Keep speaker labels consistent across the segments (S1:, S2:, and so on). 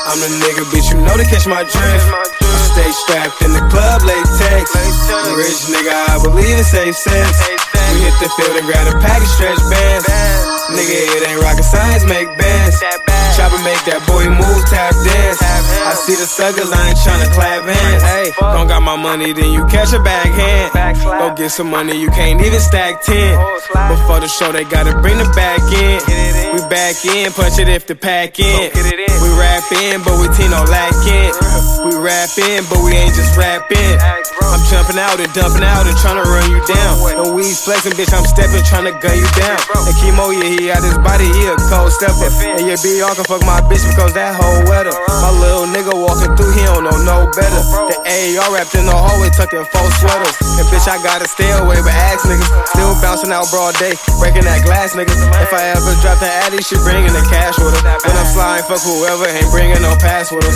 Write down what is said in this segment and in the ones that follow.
S1: I'm the nigga, bitch, you know to catch my drift. I stay strapped in the club, latex. Rich nigga, I believe in safe sex. We hit the field and grab a pack of stretch bands. Nigga, it ain't rocket science, make bands. Chopper make that boy move, tap dance. I see the suckers, I ain't tryna clap hands. Hey, don't got my money, then you catch a backhand. Go get some money, you can't even stack 10. Before the show, they gotta bring the back in. We back in, punch it if the pack in. We rap in, but we Tino lacking. We rap in, but we ain't just rapping. I'm jumping out and dumping out and tryna run you down. No weeds flexing, bitch, I'm stepping, tryna gun you down. And Chemo, yeah, he out his body, he a cold stepper. And yeah, B, y'all can fuck my bitch because that hoe wetter. My little nigga walking through, he don't know no better. The AR wrapped in the hallway, tucked in 4 sweaters. And bitch, I gotta stay away, but ask niggas. Still bouncing out broad day, breaking that glass, niggas. If I ever drop the Addy, she bringing the cash with her. When I'm sliding, fuck whoever, ain't bringing no pass with us.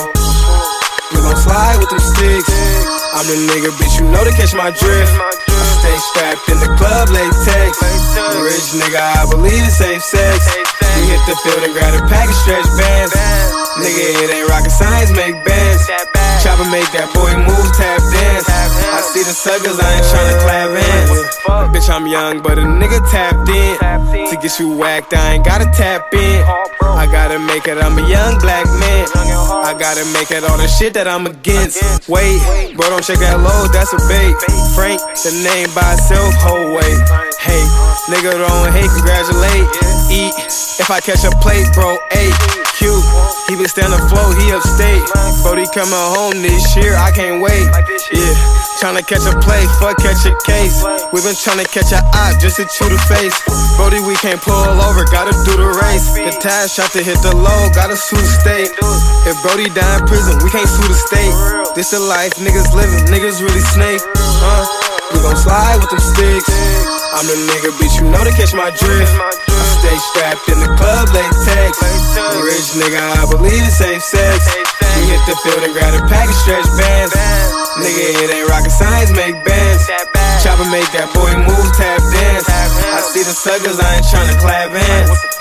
S1: We gon' slide with them sticks. I'm the nigga, bitch, you know to catch my drift. I stay strapped in the club, latex. Rich nigga, I believe in safe sex. We hit the field and grab a pack of stretch bands. Nigga, it ain't rocket science, make bands. Chopper make that boy move, tap dance. I see the suckers, I ain't tryna clap hands. Bitch, I'm young, but a nigga tapped in. To get you whacked, I ain't gotta tap in. I gotta make it, I'm a young black man. I gotta make it all the shit that I'm against. Wait, bro, don't check that load, that's a bait. Frank, the name by itself, whole weight. Hey, nigga don't hate, congratulate. Eat, if I catch a plate, bro, 8. Q, he been standing flow, he upstate. Brody coming home this year, I can't wait. Yeah, tryna catch a play, fuck catch a case. We been tryna catch a op just to chew the face. Brody, we can't pull over, gotta do the race. The task shot to hit the low, gotta sue the state. If Brody die in prison, we can't sue the state. This the life niggas living, niggas really snake. We gon' slide with them sticks. I'm the nigga, bitch, you know to catch my drift. I stay strapped in the club, latex. Rich nigga, I believe in safe sex. We hit the field and grab a pack of stretch bands. Nigga, it ain't rocket science, make bands. Chopper make that boy move, tap dance. I see the suckers, I ain't tryna clap hands.